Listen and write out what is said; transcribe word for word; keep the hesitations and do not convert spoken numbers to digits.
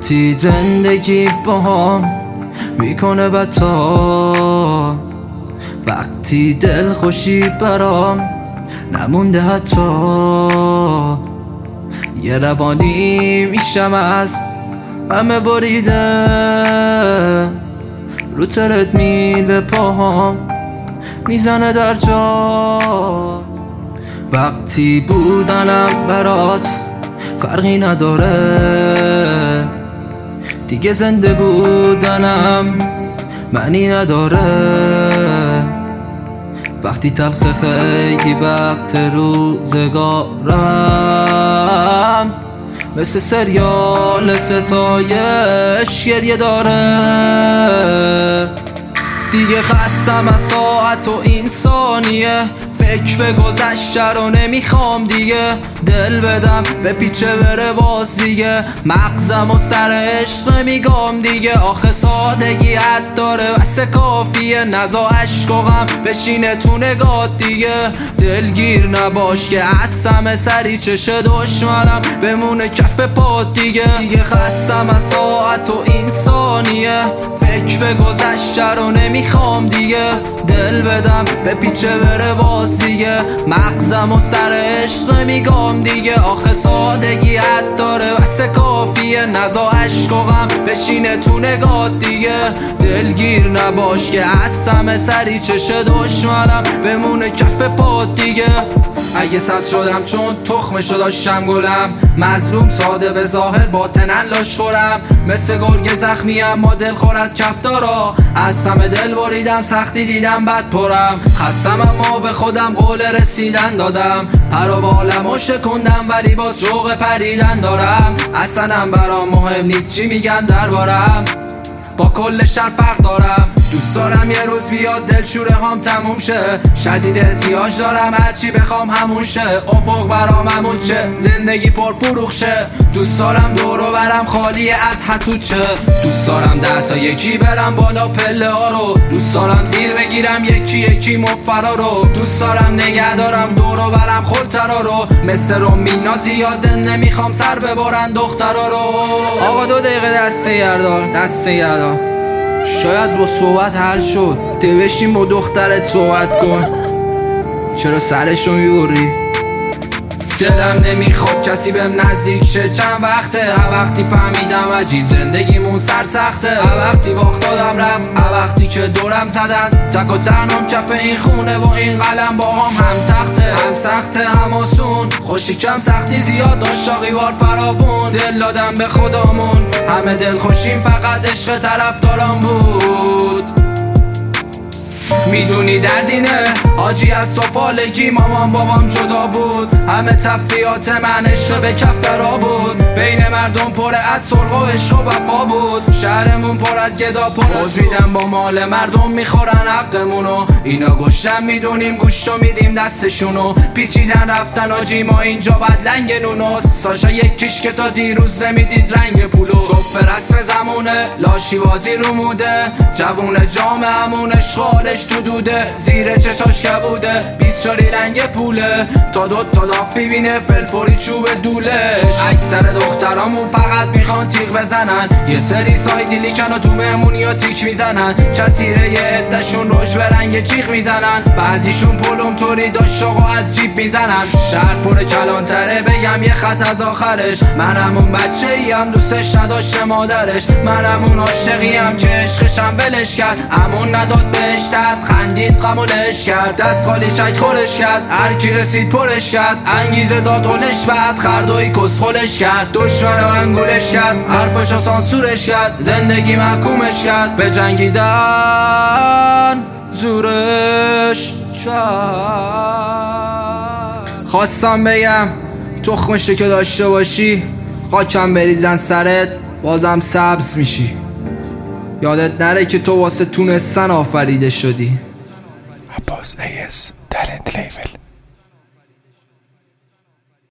وقتی زندگی با هم میکنه بتا، وقتی دل خوشی برام نمونده حتی، یه روانی میشم از همه بریده، رو ترد میله پاهام میزنه در جا. وقتی بودنم برات فرقی نداره، دیگه زنده بودنم معنی نداره. وقتی تلخ خیلی وقت روزگارم مثل سریال ستایش گریه داره. دیگه خستم از ساعت و این ثانیه، فکر به گذشته رو نمیخوام دیگه، دل بدم به پیچه بره باز دیگه، مغزم و سر عشق میگم دیگه. آخه سادگی حد داره بس کافیه، نزا عشق و غم بشینه تو نگات دیگه. دلگیر نباش که عصم سری چش دشمنم بمونه کف پات دیگه. دیگه خستم از ساعت و این ثانیه، فکر به گذشته رو نمیخوام دیگه، دل بدم به پیچه بره باز دیگه، مغزم و سر عشق میگم دیگه. آخه سادگی حد داره بس کافیه، نزا عشق و غم بشینه تو نگات دیگه. دلگیر نباش که عصم سری چش دشمنم بمونه کف پات دیگه. اگه سبز شدم چون تخمشو داشتم گلم، مظلوم ساده به ظاهر باطنن لاش خورم، مثل گرگ زخمی اما دل خورد کفتارا، از سم دل بریدم سختی دیدم بد پرم. خستم اما به خودم قول رسیدن دادم، پر و بالمو شکندم ولی باز شوق پریدن دارم. اصلا برام مهم نیست چی میگن دربارم، با کل شهر فرق دارم. دوست دارم یه روز بیاد دلشوره هم تموم شه، شدید احتیاج دارم هرچی بخوام همون شه، افق برام همون شه، زندگی پر فروغ شه. دوست دارم دور و برم خالی از حسود شه، دوست دارم ده تا یکی برم بالا پله ها رو، دوست دارم زیر بگیرم یکی یکی مفرا رو، دوست دارم نگه دارم دور و برم خلطرا رو، مثل رومینا زیاده نمیخوام سر ببرن دخترا رو. آقا دو دقیقه دسته گردار دسته گردار، شاید با صحبت حل شد، ده بشین با دخترت صحبت کن، چرا سرشو میبری؟ دلم نمیخواد کسی بهم نزدیک شه، چند وقته هر وقتی فهمیدم عجیب زندگیمون سر سخته، هر وقتی باخت دادم رفت، هر وقتی که دورم زدن، تک و تنهام کف این خونه و این قلم با هم هم تخته، هم سخته هم آسون، خوشی کم سختی زیاد داشت شاقی بار فراوون. دل دادم به خدامون همه دل خوشیم فقط عشق طرفدارم بود. میدونی دردینه حاجی از سفالگی مامان بابام جدا بود، همه تفریات من عشق به کف را بود، بین مردم پر از صلح و عشق و وفا بود، شهرمون پر از گدا پر از میدن با مال مردم میخورن حقمونو، اینا گشتن میدونیم گوشتو میدیم دستشونو، پیچیدن رفتن حاجی ما اینجا بد لنگ نونو، ساشا یکیش که تا دیروز نمیدید رنگ پولو، توف رسم زمونه لاشی بازی رو موده، جوون جامعمون اشغالش تو دوده، زیر چشاش کبوده بیست چاری رنگ پوله، تا دو تا دافی بینه فلفوری چوب دولش. اکثر دخترامون فقط میخوان تیغ بزنن، یه سری سایدی لیکن و تو مهمونی ها تیک میزنن، کسیره یه عدشون روش به رنگ چیخ میزنن، بعضیشون پلوم توری داشت و از جیب میزنن. شهر پر کلانتره بگم یه خط از آخرش، منم اون بچه ای هم دوستش نداشته مادرش، منم اون عاشقی هم که عشقشم ولش کرد، امون نداد بهش تد خندید قمولش کرد، دست خالی چک خورش کرد، هر کی رسید پرش کرد، انگیزه داد هلش بعد خردوی کس خولش کرد، دشمن و انگولش کرد، حرفشو سانسورش کرد، زندگی محکومش کرد، به جنگیدن زورش کرد. خواستم بگم تخمشو که داشته باشی خاکم بریزن سرت بازم سبز میشی، یادت نره که تو واسه تونستن آفریده شدی. عباس ایس تالنت لیبل.